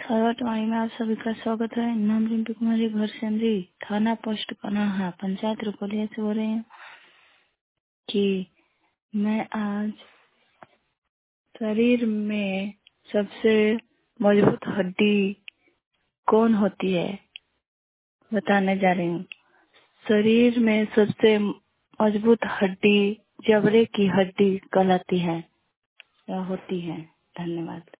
खरवटवाणी में आप सभी का स्वागत है। नाम रिंपी कुमारी, घर सेंद्री, थाना पोस्ट कनाहा, पंचायत रुपलिया से हो रही हूँ कि मैं आज शरीर में सबसे मजबूत हड्डी कौन होती है बताने जा रही हूँ। शरीर में सबसे मजबूत हड्डी जबड़े की हड्डी कहलाती है या होती है। धन्यवाद।